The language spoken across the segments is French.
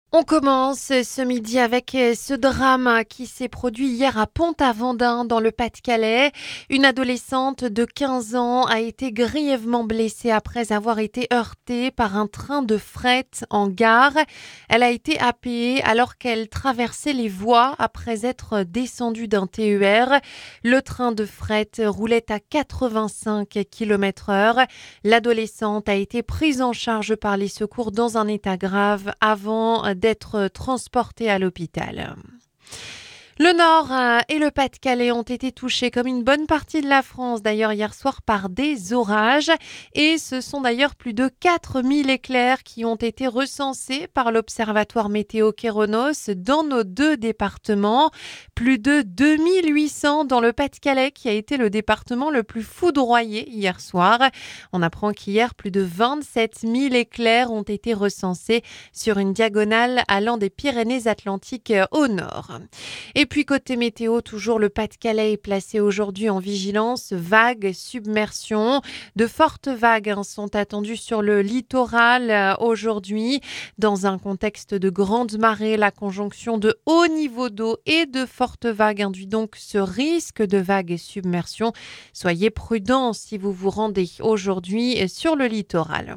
On commence ce midi avec ce drame qui s'est produit hier à Pont-Aventin dans le Pas-de-Calais. Une adolescente de 15 ans a été grièvement blessée après avoir été heurtée par un train de fret en gare. Elle a été happée alors qu'elle traversait les voies après être descendue d'un TER. Le train de fret roulait à 85 km/h. L'adolescente a été prise en charge par les secours dans un état grave avant d'être transportée à l'hôpital. Le Nord et le Pas-de-Calais ont été touchés, comme une bonne partie de la France d'ailleurs hier soir, par des orages. Et ce sont d'ailleurs plus de 4000 éclairs qui ont été recensés par l'Observatoire météo Kéronos dans nos deux départements. Plus de 2800 dans le Pas-de-Calais qui a été le département le plus foudroyé hier soir. On apprend qu'hier, plus de 27 000 éclairs ont été recensés sur une diagonale allant des Pyrénées-Atlantiques au nord. Et puis côté météo, toujours le Pas-de-Calais est placé aujourd'hui en vigilance vague, submersion. De fortes vagues sont attendues sur le littoral aujourd'hui. Dans un contexte de grande marée, la conjonction de haut niveau d'eau et de fortes vagues induit donc ce risque de vagues et submersion. Soyez prudents si vous vous rendez aujourd'hui sur le littoral.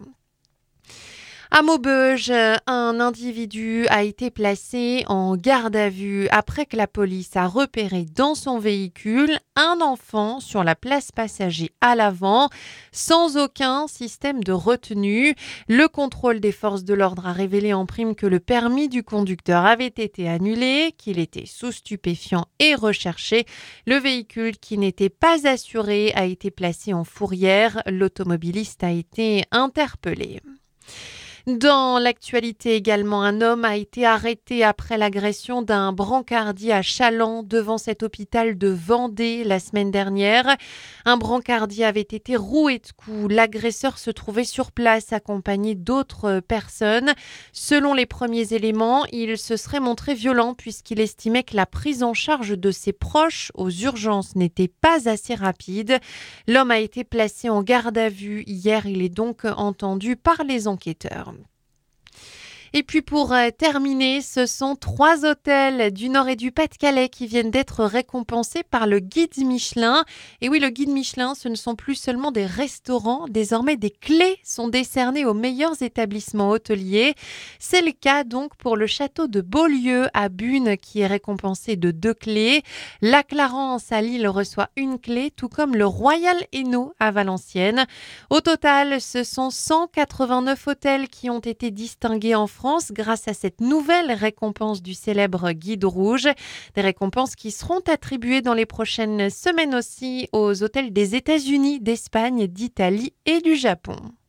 À Maubeuge, un individu a été placé en garde à vue après que la police a repéré dans son véhicule un enfant sur la place passager à l'avant, sans aucun système de retenue. Le contrôle des forces de l'ordre a révélé en prime que le permis du conducteur avait été annulé, qu'il était sous stupéfiants et recherché. Le véhicule qui n'était pas assuré a été placé en fourrière. L'automobiliste a été interpellé. Dans l'actualité également, un homme a été arrêté après l'agression d'un brancardier à Challans devant cet hôpital de Vendée la semaine dernière. Un brancardier avait été roué de coups. L'agresseur se trouvait sur place accompagné d'autres personnes. Selon les premiers éléments, il se serait montré violent puisqu'il estimait que la prise en charge de ses proches aux urgences n'était pas assez rapide. L'homme a été placé en garde à vue hier. Il est donc entendu par les enquêteurs. Et puis pour terminer, ce sont 3 hôtels du Nord et du Pas-de-Calais qui viennent d'être récompensés par le guide Michelin. Et oui, le guide Michelin, ce ne sont plus seulement des restaurants, désormais des clés sont décernées aux meilleurs établissements hôteliers. C'est le cas donc pour le château de Beaulieu à Bune qui est récompensé de 2 clés. La Clarence à Lille reçoit une clé, tout comme le Royal Hainaut à Valenciennes. Au total, ce sont 189 hôtels qui ont été distingués en France grâce à cette nouvelle récompense du célèbre Guide Rouge. Des récompenses qui seront attribuées dans les prochaines semaines aussi aux hôtels des États-Unis, d'Espagne, d'Italie et du Japon.